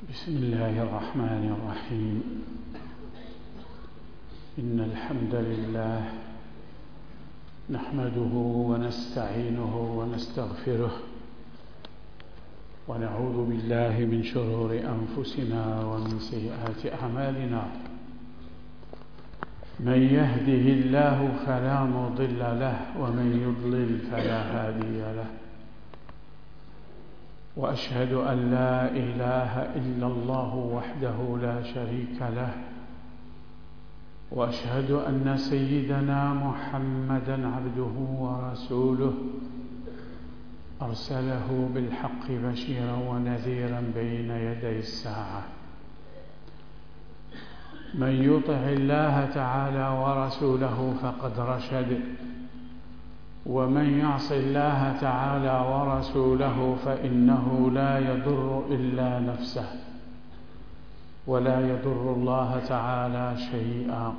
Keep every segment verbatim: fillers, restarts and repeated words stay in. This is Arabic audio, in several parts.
بسم الله الرحمن الرحيم. إن الحمد لله نحمده ونستعينه ونستغفره ونعوذ بالله من شرور أنفسنا ومن سيئات أعمالنا. من يهده الله فلا مضل له ومن يضلل فلا هادي له، وأشهد أن لا إله إلا الله وحده لا شريك له، وأشهد أن سيدنا محمدًا عبده ورسوله أرسله بالحق بشيرا ونذيرا بين يدي الساعة. من يطع الله تعالى ورسوله فقد رشد، ومن يعص الله تعالى ورسوله فإنه لا يضر إلا نفسه ولا يضر الله تعالى شيئا.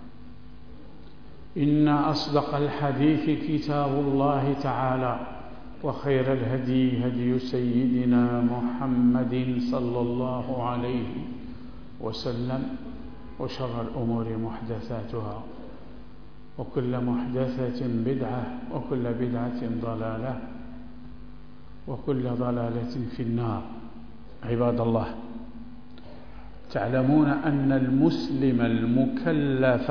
إن أصدق الحديث كتاب الله تعالى، وخير الهدي هدي سيدنا محمد صلى الله عليه وسلم، وشر الأمور محدثاتها، وكل محدثة بدعة، وكل بدعة ضلالة، وكل ضلالة في النار. عباد الله، تعلمون أن المسلم المكلف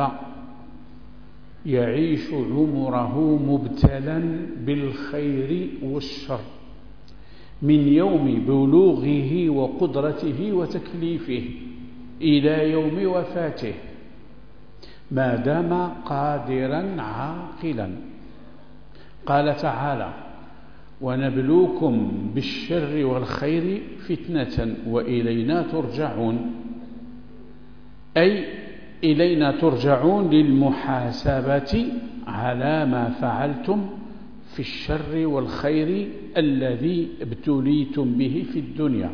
يعيش عمره مبتلا بالخير والشر من يوم بلوغه وقدرته وتكليفه إلى يوم وفاته، ما دام قادرا عاقلا. قال تعالى: ونبلوكم بالشر والخير فتنة وإلينا ترجعون، أي إلينا ترجعون للمحاسبة على ما فعلتم في الشر والخير الذي ابتليتم به في الدنيا.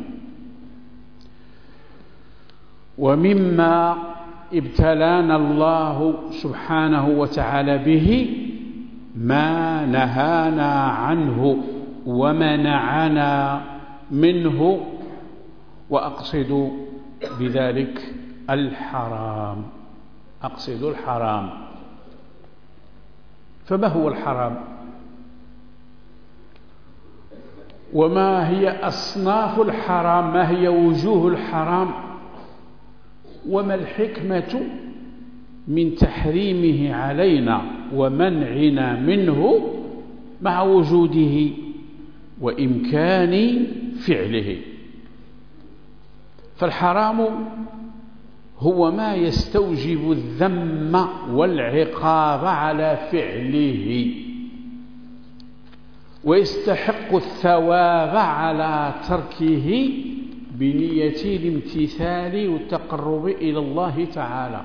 ومما ابتلانا الله سبحانه وتعالى به ما نهانا عنه ومنعنا منه، وأقصد بذلك الحرام. أقصد الحرام. فما هو الحرام؟ وما هي أصناف الحرام؟ ما هي وجوه الحرام؟ وما الحكمة من تحريمه علينا ومنعنا منه مع وجوده وإمكان فعله؟ فالحرام هو ما يستوجب الذم والعقاب على فعله، ويستحق الثواب على تركه بنية الامتثال والتقرب إلى الله تعالى،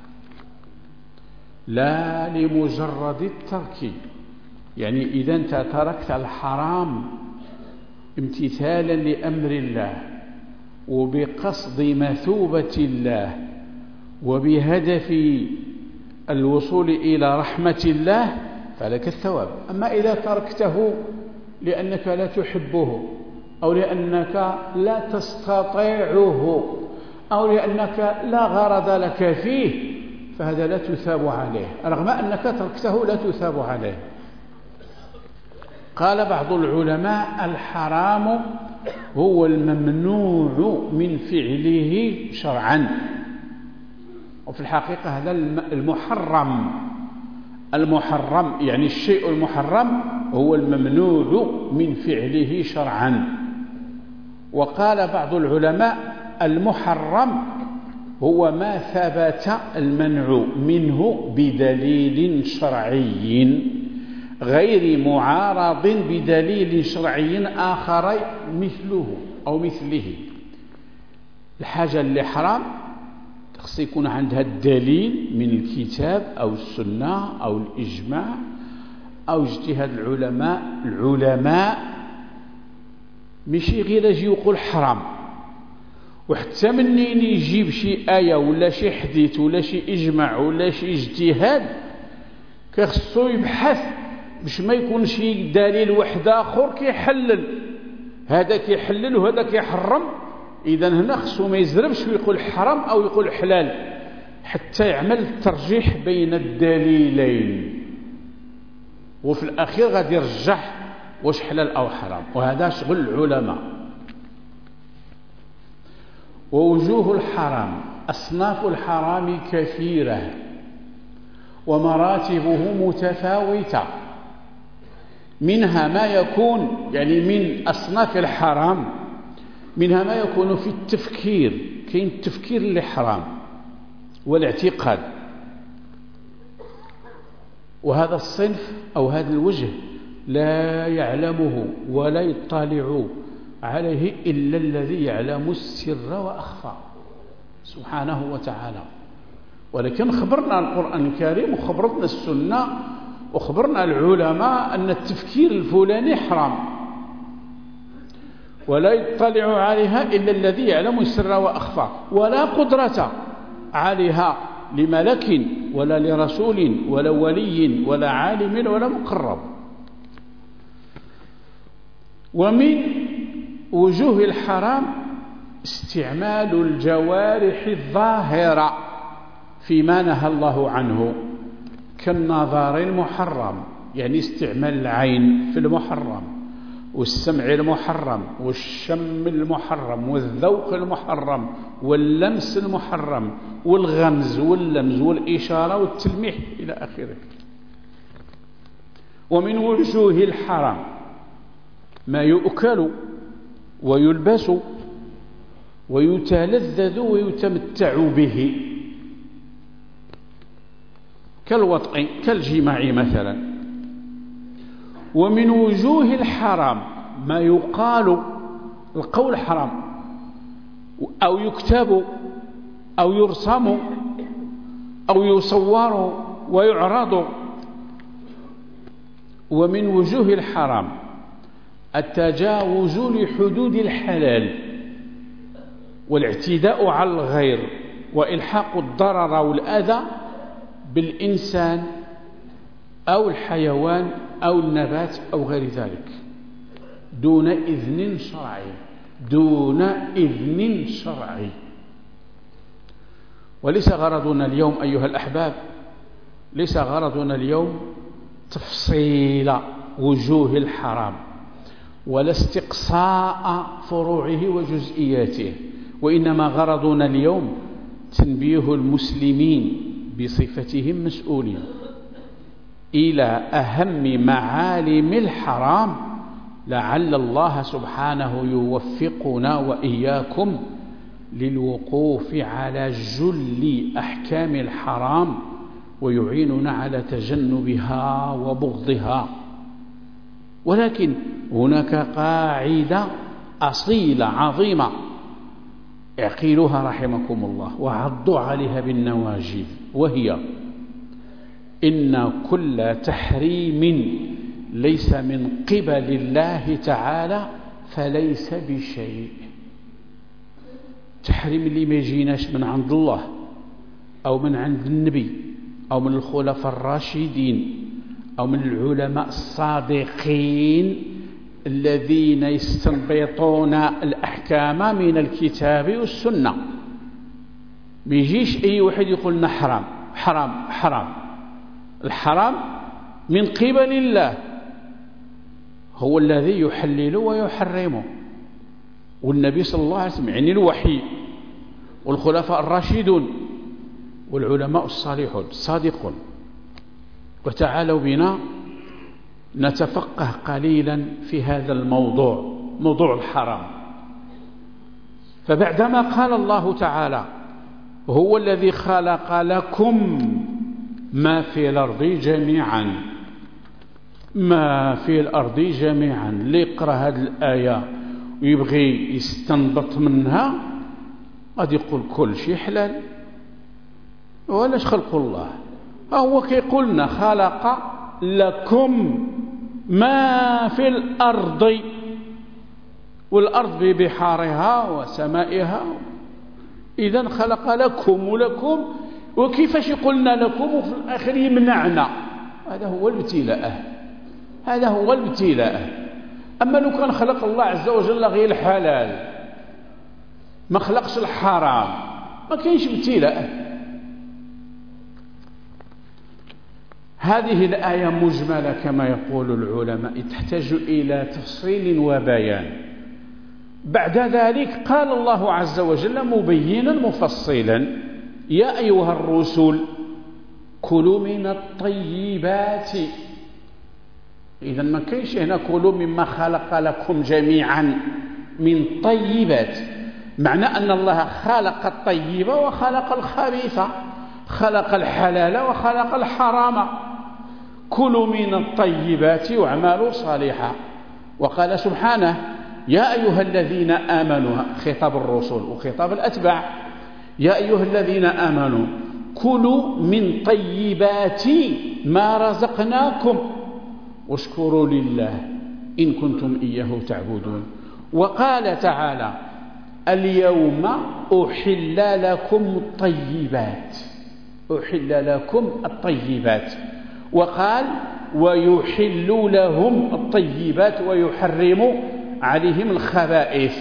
لا لمجرد الترك. يعني إذا أنت تركت الحرام امتثالا لأمر الله وبقصد مثوبة الله وبهدف الوصول إلى رحمة الله فلك الثواب. أما إذا تركته لأنك لا تحبه، أو لأنك لا تستطيعه، أو لأنك لا غرض لك فيه، فهذا لا تثاب عليه، رغم أنك تركته لا تثاب عليه. قال بعض العلماء: الحرام هو الممنوع من فعله شرعا. وفي الحقيقة هذا المحرم. المحرم يعني الشيء المحرم هو الممنوع من فعله شرعا. وقال بعض العلماء: المحرم هو ما ثبت المنع منه بدليل شرعي غير معارض بدليل شرعي آخر مثله أو مثله. الحاجة اللي حرام خص يكون عندها الدليل من الكتاب أو السنة أو الإجماع أو اجتهاد العلماء العلماء ماشي غير يجي يقول حرام، وحتى منين يجيب شي آية ولا شي حديث ولا شي إجماع ولا شي اجتهاد كيخصو يبحث باش ما يكون شي دليل واحد آخر كيحلل، هذا كيحلل وهذا كيحرم، إذا هنا خصو ما يزربش ويقول حرام أو يقول حلال حتى يعمل الترجيح بين الدليلين، وفي الأخير غادي يرجح واش حلال أو حرام، وهذا شغل العلماء. ووجوه الحرام، أصناف الحرام كثيرة ومراتبه متفاوتة، منها ما يكون يعني من أصناف الحرام منها ما يكون في التفكير، كاين التفكير اللي حرام والاعتقاد، وهذا الصنف أو هذا الوجه لا يعلمه ولا يطلع عليه إلا الذي يعلم السر وأخفى سبحانه وتعالى. ولكن خبرنا القرآن الكريم وخبرتنا السنة وخبرنا العلماء أن التفكير الفلاني حرام ولا يطلع عليها إلا الذي يعلم السر وأخفى، ولا قدرة عليها لملك ولا لرسول ولا ولي ولا عالم ولا مقرب. ومن وجوه الحرام استعمال الجوارح الظاهرة فيما نهى الله عنه، كالنظر المحرم، يعني استعمال العين في المحرم، والسمع المحرم، والشم المحرم، والذوق المحرم، واللمس المحرم، والغمز واللمز والإشارة والتلميح إلى آخره. ومن وجوه الحرام ما يؤكل ويلبس ويتلذذ ويتمتع به، كالوطء كالجماع مثلا. ومن وجوه الحرام ما يقال، القول حرام أو يكتب أو يرسم أو يصور ويعرض. ومن وجوه الحرام التجاوز لحدود الحلال والاعتداء على الغير وإلحاق الضرر والأذى بالإنسان أو الحيوان أو النبات أو غير ذلك دون إذن شرعي دون إذن شرعي. وليس غرضنا اليوم أيها الأحباب، ليس غرضنا اليوم تفصيل وجوه الحرام ولا استقصاء فروعه وجزئياته، وإنما غرضنا اليوم تنبيه المسلمين بصفتهم مسؤولين إلى أهم معالم الحرام، لعل الله سبحانه يوفقنا وإياكم للوقوف على جل أحكام الحرام ويعيننا على تجنبها وبغضها. ولكن هناك قاعدة أصيلة عظيمة اعقلوها رحمكم الله وعضوا عليها بالنواجذ، وهي إن كل تحريم ليس من قبل الله تعالى فليس بشيء. تحريم اللي ما يجيناش من عند الله أو من عند النبي أو من الخلفاء الراشدين أو من العلماء الصادقين الذين يستنبطون الأحكام من الكتاب والسنة، ما يجيش أي واحد يقول لنا حرام حرام حرام. الحرام من قبل الله، هو الذي يحلل ويحرمه، والنبي صلى الله عليه وسلم يعني الوحي والخلفاء الراشدون والعلماء الصالحون الصادقون. وتعالوا بنا نتفقه قليلا في هذا الموضوع، موضوع الحرام. فبعدما قال الله تعالى هو الذي خلق لكم ما في الأرض جميعا، ما في الأرض جميعا، اللي يقرأ هذه الآية ويبغي يستنبط منها قد يقول كل شيء حلال، ولاش خلق الله؟ هو كيقول لنا خلق لكم ما في الأرض، والأرض ببحارها وسمائها، إذن خلق لكم ولكم، وكيفاش يقولنا لكم وفي الآخر يمنعنا؟ هذا هو الابتلاء، هذا هو الابتلاء. أما لو كان خلق الله عز وجل غير الحلال ما خلقش الحرام، ما كاينش ابتلاء. هذه الآية مجملة كما يقول العلماء، تحتاج إلى تفصيل وبيان. بعد ذلك قال الله عز وجل مبينا مفصلا: يا أيها الرسل كلوا من الطيبات. إذا ما كاينش هنا كلوا مما خلق لكم جميعا من طيبات، معنى أن الله خلق الطيب وخلق الخبيث، خلق الحلال وخلق الحرام. كلوا من الطيبات واعملوا صالحا. وقال سبحانه: يا أيها الذين آمنوا، خطاب الرسل وخطاب الأتباع: يا أيها الذين آمنوا كلوا من طيبات ما رزقناكم واشكروا لله إن كنتم إياه تعبدون. وقال تعالى: اليوم أحل لكم الطيبات، أحل لكم الطيبات. وقال: ويحل لهم الطيبات ويحرم عليهم الخبائث.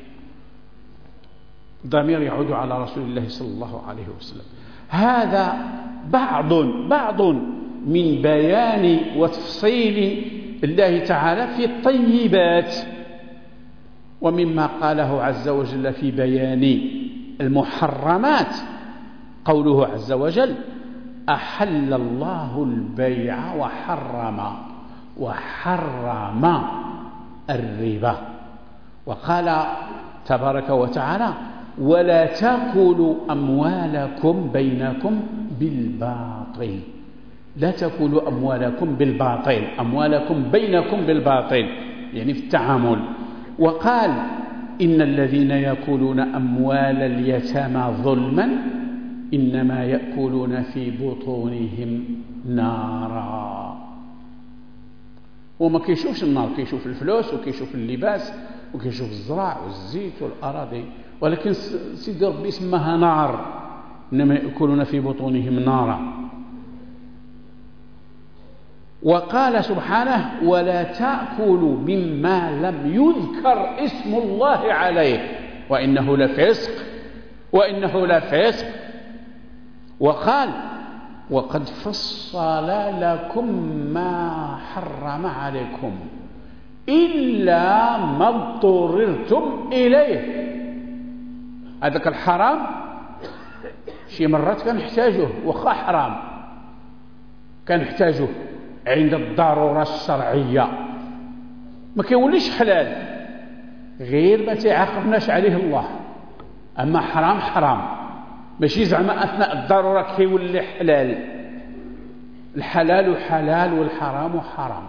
ضمير يعود على رسول الله صلى الله عليه وسلم. هذا بعض بعض من بيان وتفصيل الله تعالى في الطيبات. ومما قاله عز وجل في بيان المحرمات قوله عز وجل: أحل الله البيع وحرم وحرم الربا. وقال تبارك وتعالى: ولا تأكلوا أموالكم بينكم بالباطل. لا تأكلوا أموالكم بالباطل، أموالكم بينكم بالباطل يعني في التعامل. وقال: إن الذين يأكلون أموال اليتامى ظلما إنما يأكلون في بطونهم نارا. وما كيشوفش النار، كيشوف الفلوس وكيشوف اللباس وكيشوف الزراع والزيت والأراضي، ولكن سيدي ربي سماها نار، إنما يأكلون في بطونهم نارا. وقال سبحانه: ولا تأكلوا مما لم يذكر اسم الله عليه وإنه لفسق وإنه لفسق. وقال: وقد فصل لكم ما حرم عليكم إلا ما اضطررتم إليه. هذاك الحرام شي مرات كنحتاجه، وخا حرام كنحتاجه عند الضرورة الشرعية، ما كيوليش حلال غير ما تعاقبناش عليه الله. أما حرام حرام، ماشي زعما أثناء الضرورة كيولي حلال. الحلال حلال والحرام حرام.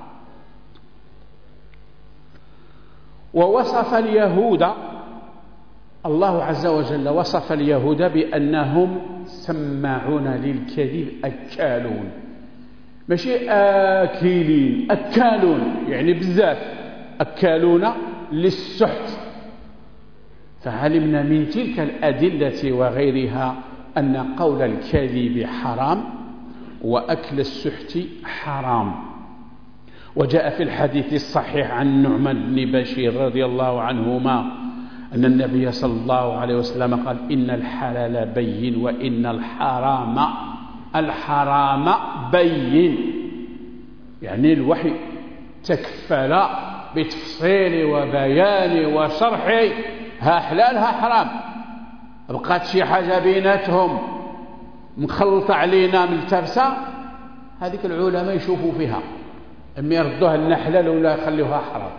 ووصف اليهود، الله عز وجل وصف اليهود بأنهم سماعون للكذب أكالون، ماشي آكلين، أكالون يعني بزاف، أكالون للسحت. فعلمنا من تلك الأدلة وغيرها أن قول الكذب حرام وأكل السحت حرام. وجاء في الحديث الصحيح عن نعمان بن بشير رضي الله عنهما أن النبي صلى الله عليه وسلم قال: إن الحلال بين وإن الحرام الحرام بين. يعني الوحي تكفل بتفصيل وبيان وشرح ها حلال ها حرام. بقات شي حاجة بيناتهم مخلطة علينا ملتبسة، هذيك العلماء يشوفوا فيها اما يردوها لنا حلال ولا يخلوها حرام،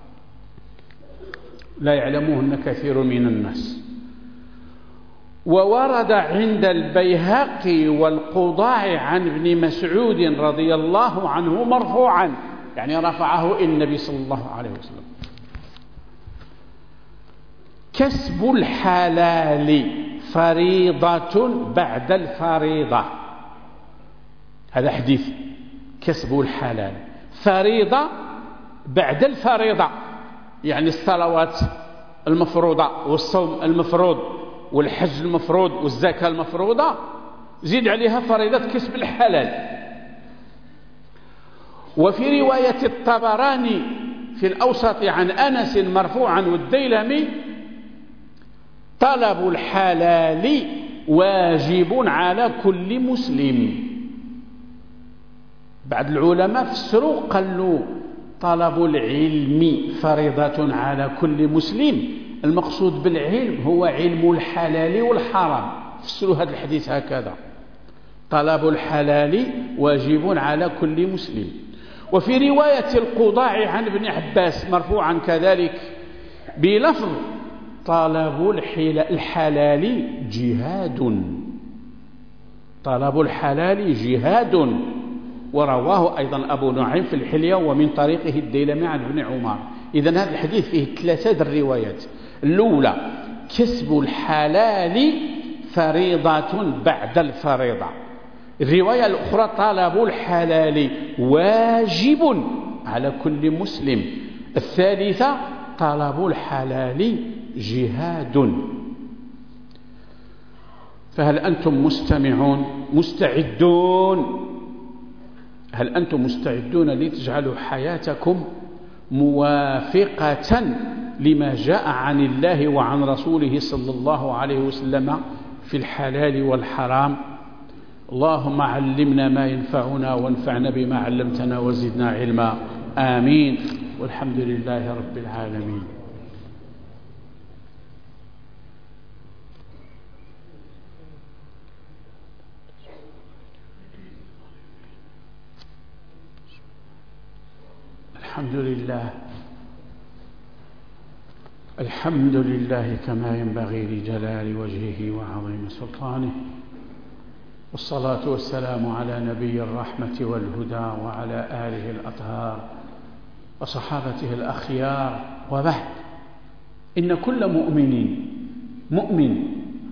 لا يعلموهن كثير من الناس. وورد عند البيهقي والقضاء عن ابن مسعود رضي الله عنه مرفوعا، يعني رفعه إلى النبي صلى الله عليه وسلم: كسب الحلال فريضة بعد الفريضة. هذا حديث: كسب الحلال فريضة بعد الفريضة، يعني الصلوات المفروضة والصوم المفروض والحج المفروض والزكاة المفروضة، زيد عليها فريضة كسب الحلال. وفي رواية الطبراني في الأوسط عن أنس مرفوعا والديلمي: طلب الحلال واجب على كل مسلم. بعض العلماء فسروا قالوا طلب العلم فريضة على كل مسلم، المقصود بالعلم هو علم الحلال والحرام. فسروا هذا الحديث هكذا: طلب الحلال واجب على كل مسلم. وفي رواية القضاع عن ابن عباس مرفوعا كذلك بلفظ طلب الحلال جهاد، طلب الحلال جهاد. ورواه أيضا أبو نعيم في الحلية ومن طريقه الديلمي عن ابن عمر. إذن هذا الحديث فيه ثلاثة الروايات: الأولى كسب الحلال فريضة بعد الفريضة، الرواية الأخرى طلب الحلال واجب على كل مسلم، الثالثة طلب الحلال جهاد. فهل أنتم مستمعون مستعدون؟ هل أنتم مستعدون لتجعلوا حياتكم موافقة لما جاء عن الله وعن رسوله صلى الله عليه وسلم في الحلال والحرام؟ اللهم علمنا ما ينفعنا وانفعنا بما علمتنا وزدنا علما. آمين. والحمد لله رب العالمين. الحمد لله الحمد لله كما ينبغي لجلال وجهه وعظيم سلطانه، والصلاة والسلام على نبي الرحمة والهدى وعلى آله الأطهار وصحابته الأخيار. وبعد، إن كل مؤمن مؤمن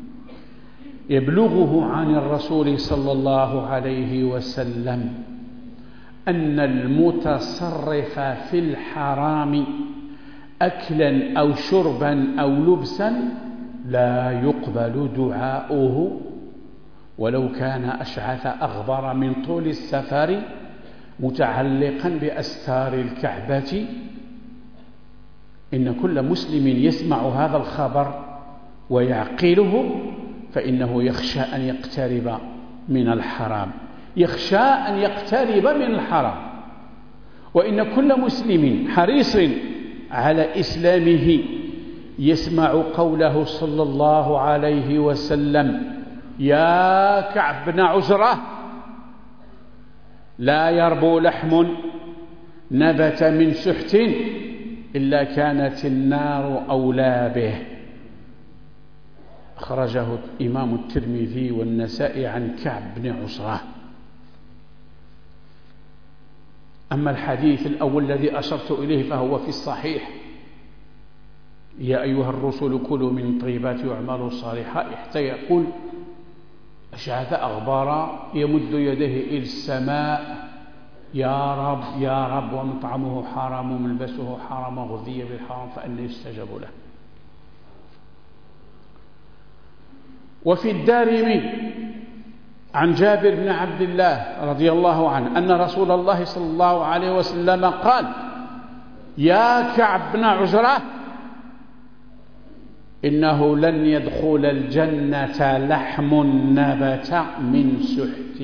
يبلغه عن الرسول صلى الله عليه وسلم أن المتصرف في الحرام أكلا أو شربا أو لبسا لا يقبل دعاؤه ولو كان أشعث أغبر من طول السفر متعلقا بأستار الكعبة. إن كل مسلم يسمع هذا الخبر ويعقله فإنه يخشى أن يقترب من الحرام، يخشى أن يقترب من الحرام. وإن كل مسلم حريص على إسلامه يسمع قوله صلى الله عليه وسلم: يا كعب بن عجرة، لا يربو لحم نبت من سحت إلا كانت النار أولى به. أخرجه الإمام الترمذي والنسائي عن كعب بن عجرة. أما الحديث الأول الذي أشرت إليه فهو في الصحيح: يا أيها الرسل كلوا من طيبات واعملوا صالحا، حتى يقول أشعث أغبار يمد يديه إلى السماء: يا رب يا رب، ومطعمه حرام وملبسه حرام وغذي بالحرام فأنى يستجاب له. وفي الدارمي عن جابر بن عبد الله رضي الله عنه أن رسول الله صلى الله عليه وسلم قال: يا كعب بن عجرة، إنه لن يدخل الجنة لحم نبت من سحت.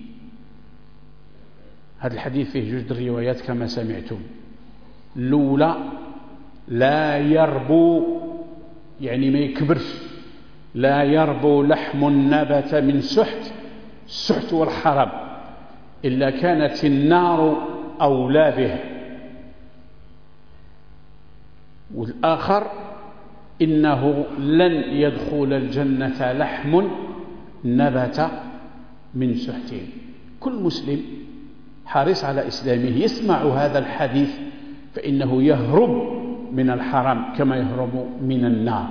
هذا الحديث فيه جزء الروايات كما سمعتم. الأولى لا يربو، يعني ما يكبرش، لا يربو لحم نبت من سحت، السحت والحرام، إلا كانت النار أولى به. والآخر إنه لن يدخل الجنة لحم نبت من سحت. كل مسلم حريص على إسلامه يسمع هذا الحديث فإنه يهرب من الحرام كما يهرب من النار.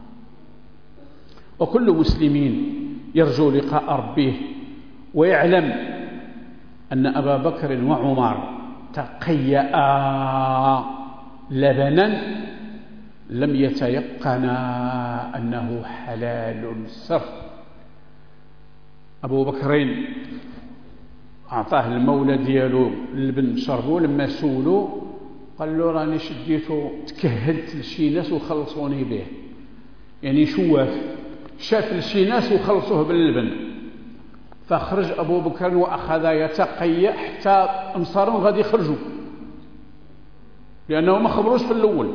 وكل مسلم يرجو لقاء ربه ويعلم أن أبا بكر وعمر تقيأ لبنا لم يتيقنا أنه حلال صرف. أبو بكر أعطاه المولى ديالو اللبن شربو، لما سولو قال له: راني شديته تكهلت لشي ناس وخلصوني به، يعني شواف، شاف شي ناس وخلصوه باللبن، فخرج أبو بكر وأخذ يتقيأ حتى أمصارهم غادي يخرجوا، لأنه ما خبروش في الأول.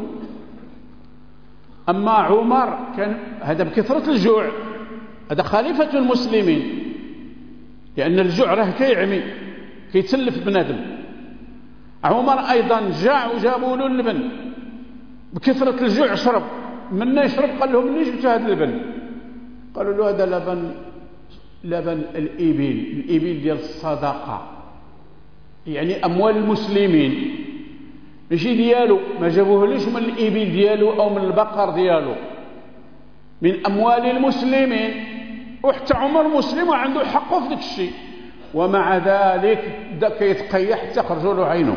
أما عمر كان هذا بكثرة الجوع، هذا خليفة المسلمين، لأن الجوع راه كيعمي كيتلف بنادم. عمر أيضا جاع وجابوا له اللبن بكثرة الجوع، شرب منا يشرب، قال لهم منين جبتوا هذا اللبن؟ قالوا له هذا لبن لبن الإبل، الإبل ديال الصدقة، يعني أموال المسلمين، ماشي ديالو، ما جابوه ليش من الإبل ديالو أو من البقر ديالو، من أموال المسلمين. وحتى عمر مسلم وعنده حقه في ذاك الشيء، ومع ذلك بدا كيتقيا حتى خرجوا له عينه.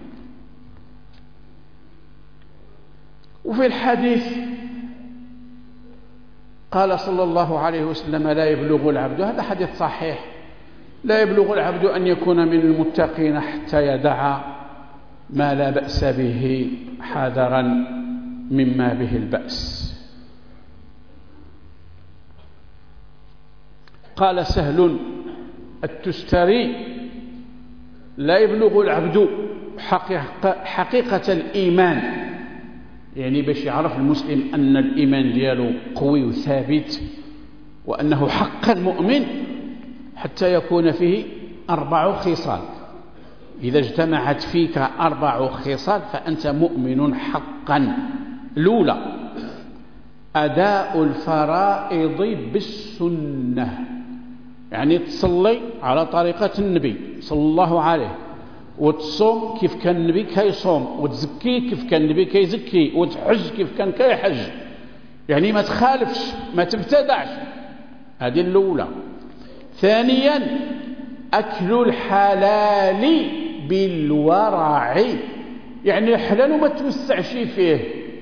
وفي الحديث قال صلى الله عليه وسلم: لا يبلغ العبد، هذا حديث صحيح، لا يبلغ العبد أن يكون من المتقين حتى يدع ما لا بأس به حذرا مما به البأس. قال سهل التستري: لا يبلغ العبد حقيقة, حقيقة الإيمان، يعني باش يعرف المسلم أن الإيمان دياله قوي وثابت وأنه حقا مؤمن، حتى يكون فيه أربع خصال. إذا اجتمعت فيك أربع خصال فأنت مؤمن حقا. الأولى: أداء الفرائض بالسنة، يعني تصلي على طريقة النبي صلى الله عليه، وتصوم كيف كان النبي كيصوم، وتزكي كيف كان النبي كيزكي، وتحج كيف كان كيحج، يعني ما تخالفش ما تبتدعش. هذه الأولى. ثانيا: أكل الحلال بالورع، يعني الحلال وما توسعش فيه،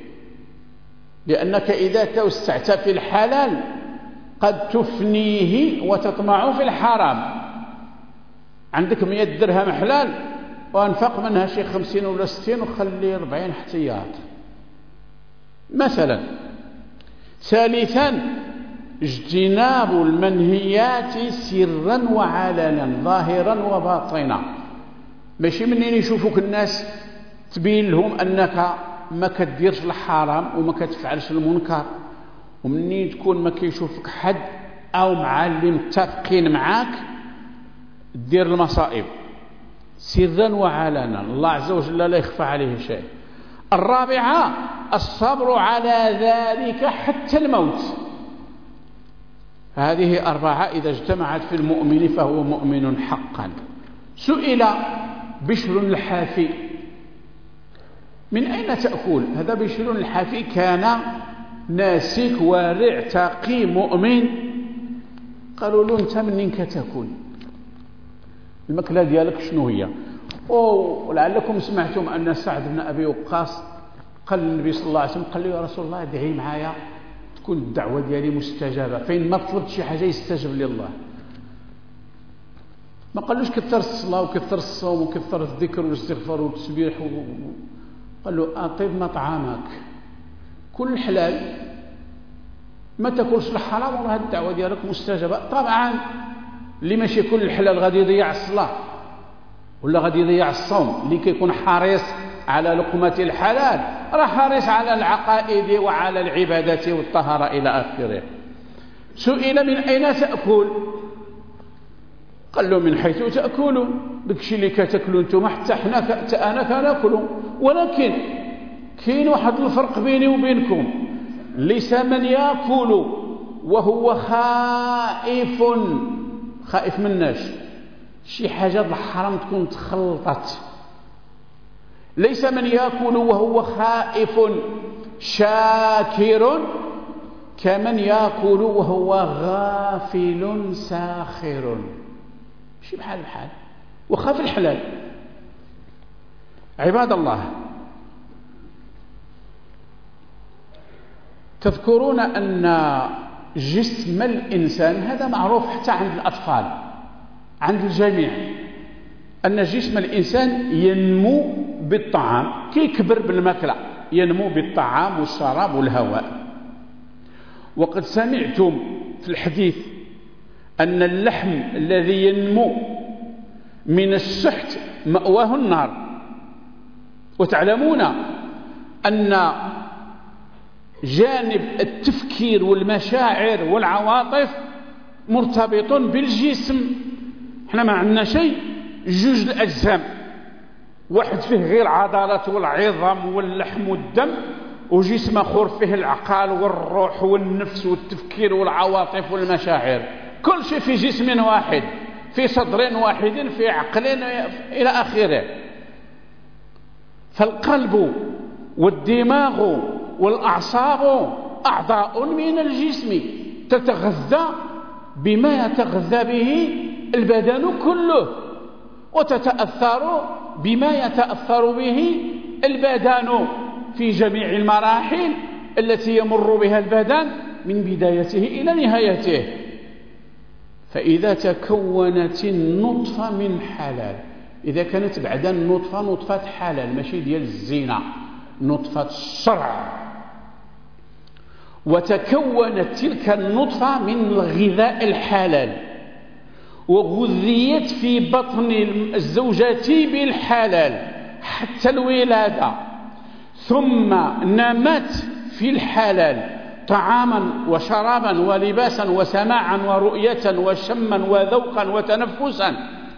لأنك إذا توسعت في الحلال قد تفنيه وتطمع في الحرام. عندك مئة درهم حلال وأنفق منها شي خمسين ولا ستين وخلي أربعين احتياط مثلا. ثالثا: اجتناب المنهيات سرا وعلنا، ظاهرا وباطنا، ماشي منين يشوفوك الناس تبين لهم أنك ما كديرش الحرام وما كتفعلش المنكر، ومنين تكون ما كيشوفك حد أو مع اللي متفقين معاك دير المصائب سرا وعلنا، الله عز وجل لا يخفى عليه شيء. الرابعة: الصبر على ذلك حتى الموت. هذه أربعة إذا اجتمعت في المؤمن فهو مؤمن حقا. سئل بشر الحافي: من أين تأكل؟ هذا بشر الحافي كان ناسك وارع تقي مؤمن. قالوا له: أنت منين كتاكل؟ الماكلة ديالك شنو هي؟ ولعلكم سمعتم أن سعد بن أبي وقاص قال للنبي صلى الله عليه وسلم، قال له: يا رسول الله ادعي معايا تكون الدعوة ديالي مستجابة، فين ما طلبت شي حاجة يستجب لي الله. ما قالوش كثر الصلاة وكثر الصوم وكثر الذكر والاستغفار والتسبيح و... قال له: أطيب مطعمك، كل حلال، ما تاكلش الحرام، وراه الدعوة ديالك مستجابة. طبعا اللي ماشي كل الحلال غادي يضيع الصلاة ولا غادي يضيع الصوم، اللي كيكون حريص على لقمة الحلال راه حريص على العقائد وعلى العبادة والطهارة إلى آخره. سئل: من أين تأكل؟ قال له: من حيث تأكل، داكشي اللي كتاكلوا نتوما حتى حنا انا كناكلوا، ولكن كاين واحد الفرق بيني وبينكم، ليس من يأكل وهو خائف خائف مناش شي حاجة الحرام تكون تخلطت، ليس من يأكل وهو خائف شاكر كمن يأكل وهو غافل ساخر، ماشي بحال بحال، وخاف الحلال. عباد الله، تذكرون أن جسم الإنسان، هذا معروف حتى عند الأطفال عند الجميع، أن جسم الإنسان ينمو بالطعام، كيكبر بالماكلة، ينمو بالطعام والشراب والهواء. وقد سمعتم في الحديث أن اللحم الذي ينمو من السحت مأواه النار. وتعلمون أن جانب التفكير والمشاعر والعواطف مرتبط بالجسم. احنا ما عندنا شيء، جوج الأجسام، واحد فيه غير العضلات والعظام واللحم والدم، وجسم آخر فيه العقل والروح والنفس والتفكير والعواطف والمشاعر. كل شيء في جسم واحد، في صدر واحد، في عقل إلى آخره. فالقلب والدماغ والأعصاب أعضاء من الجسم تتغذى بما يتغذى به البدن كله، وتتأثر بما يتأثر به البدن في جميع المراحل التي يمر بها البدن من بدايته إلى نهايته. فإذا تكونت النطفة من حلال، إذا كانت بعد النطفة نطفة حلال ماشي ديال الزنا، نطفة الشرع، وتكونت تلك النطفة من الغذاء الحلال، وغذيت في بطن الزوجة بالحلال حتى الولادة، ثم نمت في الحلال طعاما وشرابا ولباسا وسماعا ورؤية وشما وذوقا وتنفسا،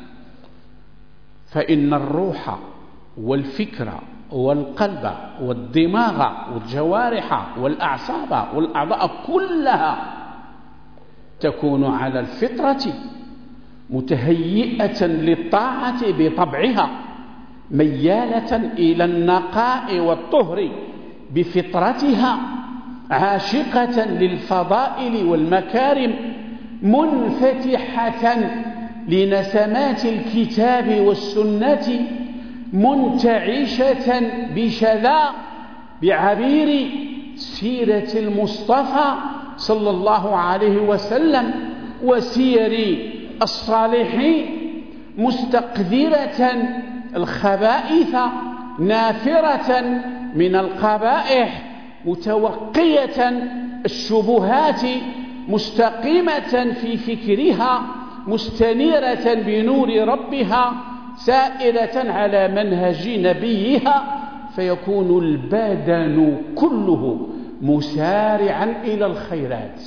فإن الروح والفكر والقلب والدماغ والجوارح والأعصاب والأعضاء كلها تكون على الفطرة متهيئة للطاعة بطبعها، ميالة إلى النقاء والطهر بفطرتها، عاشقة للفضائل والمكارم، منفتحة لنسمات الكتاب والسنة، منتعشة بشذا بعبير سيرة المصطفى صلى الله عليه وسلم وسير الصالحين، مستقذرة الخبائث، نافرة من القبائح، متوقية الشبهات، مستقيمة في فكرها، مستنيرة بنور ربها، سائرة على منهج نبيها، فيكون البدن كله مسارعا إلى الخيرات،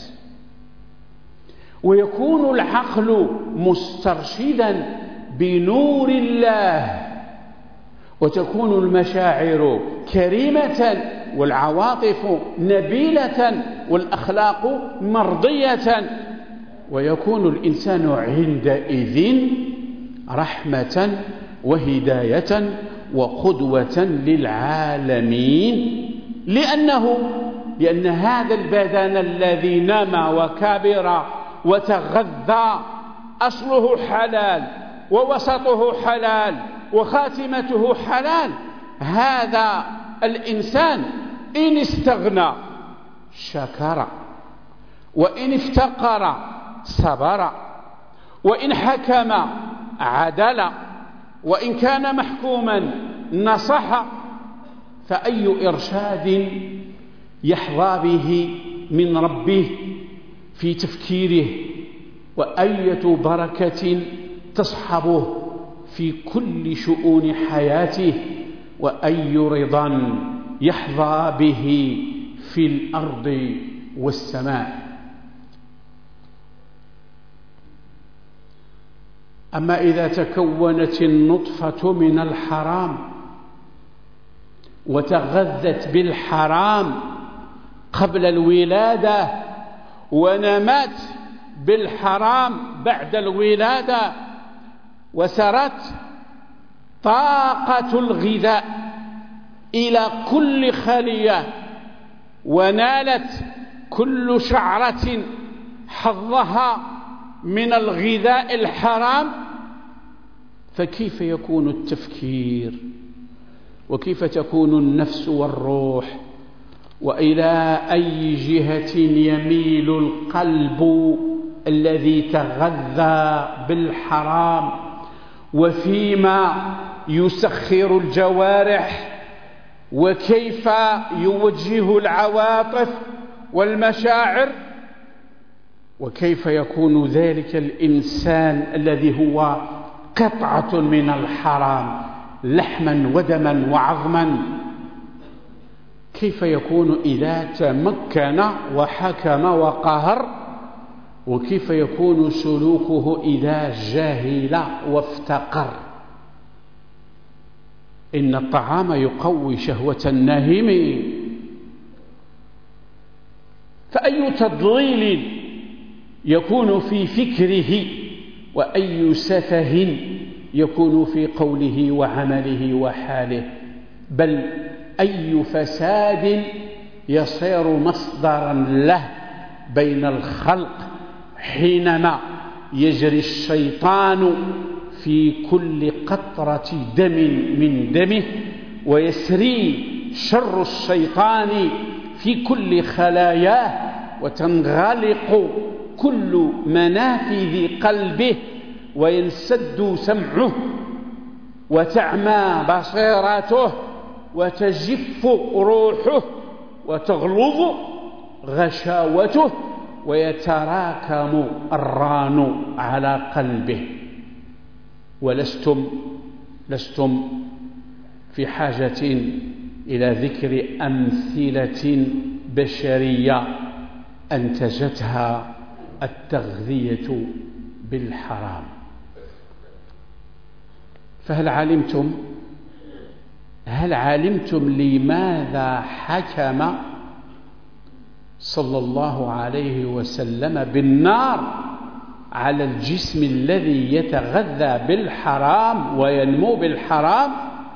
ويكون العقل مسترشدا بنور الله، وتكون المشاعر كريمة، والعواطف نبيلة، والأخلاق مرضية، ويكون الإنسان عندئذ رحمة وهداية وقدوة للعالمين، لأنه لأن هذا البدن الذي نما وكبر وتغذى أصله حلال ووسطه حلال وخاتمته حلال، هذا الإنسان إن استغنى شكر، وإن افتقر صبر، وإن حكم عدل، وإن كان محكوما نصح. فأي إرشاد يحظى به من ربه في تفكيره، وأية بركة تصحبه في كل شؤون حياته، وأي رضا يحظى به في الأرض والسماء. أما إذا تكونت النطفة من الحرام وتغذت بالحرام قبل الولادة، ونمت بالحرام بعد الولادة، وسرت طاقة الغذاء إلى كل خلية، ونالت كل شعرة حظها من الغذاء الحرام، فكيف يكون التفكير؟ وكيف تكون النفس والروح؟ وإلى أي جهة يميل القلب الذي تغذى بالحرام؟ وفيما يسخر الجوارح؟ وكيف يوجه العواطف والمشاعر. وكيف يكون ذلك الإنسان الذي هو قطعة من الحرام لحما ودما وعظما، كيف يكون إذا تمكن وحكم وقهر؟ وكيف يكون سلوكه إذا جاهل وافتقر؟ إن الطعام يقوي شهوة النهم، فأي تضليل يكون في فكره وأي سفه يكون في قوله وعمله وحاله، بل أي فساد يصير مصدرا له بين الخلق حينما يجري الشيطان في كل قطرة دم من دمه، ويسري شر الشيطان في كل خلاياه، وتنغلق كل منافذ قلبه، وينسد سمعه، وتعمى بصيرته، وتجف روحه، وتغلظ غشاوته، ويتراكم الران على قلبه. ولستم لستم في حاجة إلى ذكر أمثلة بشرية أنتجتها التغذية بالحرام. فهل علمتم هل علمتم لماذا حكم صلى الله عليه وسلم بالنار على الجسم الذي يتغذى بالحرام وينمو بالحرام؟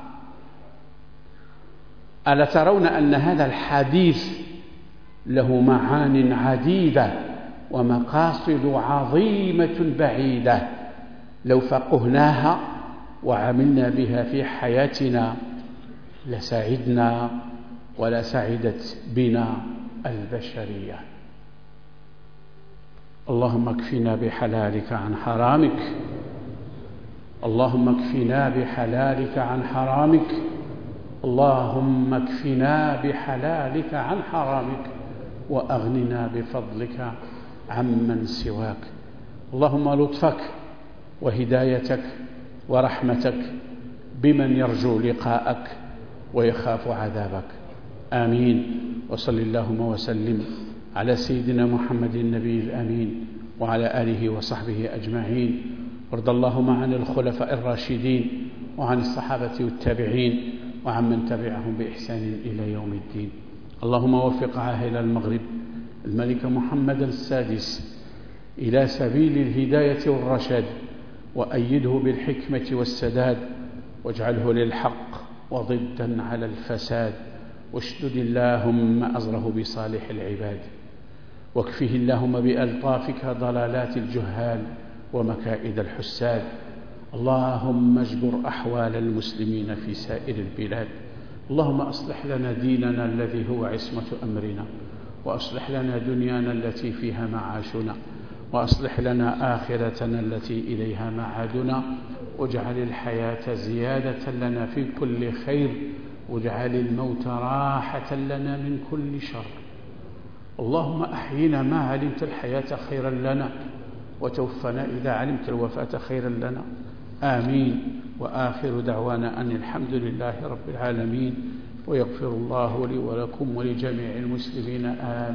ألا ترون أن هذا الحديث له معان عديدة ومقاصد عظيمة بعيدة؟ لو فقهناها وعملنا بها في حياتنا لسعدنا ولا سعدت بنا البشرية. اللهم اكفنا بحلالك عن حرامك، اللهم اكفنا بحلالك عن حرامك، اللهم اكفنا بحلالك عن حرامك، وأغننا بفضلك عمن سواك. اللهم لطفك وهدايتك ورحمتك بمن يرجو لقاءك ويخاف عذابك. آمين. وصل اللهم وسلم على سيدنا محمد النبي الأمين وعلى آله وصحبه أجمعين. وارض اللهم عن الخلفاء الراشدين وعن الصحابة والتابعين وعن من تبعهم بإحسان إلى يوم الدين. اللهم وفق عاهل المغرب الملك محمد السادس إلى سبيل الهداية والرشاد، وأيده بالحكمة والسداد، واجعله للحق وضدا على الفساد، واشدد اللهم أزره بصالح العباد، واكفه اللهم بألطافك ضلالات الجهال ومكائد الحساد. اللهم اجبر أحوال المسلمين في سائر البلاد. اللهم أصلح لنا ديننا الذي هو عصمة أمرنا، وأصلح لنا دنيانا التي فيها معاشنا، وأصلح لنا آخرتنا التي إليها معادنا، واجعل الحياة زيادة لنا في كل خير، واجعل الموت راحة لنا من كل شر. اللهم أحينا ما علمت الحياة خيرا لنا، وتوفنا إذا علمت الوفاة خيرا لنا. آمين. وآخر دعوانا أن الحمد لله رب العالمين، ويغفر الله لي ولكم ولجميع المسلمين. آمين.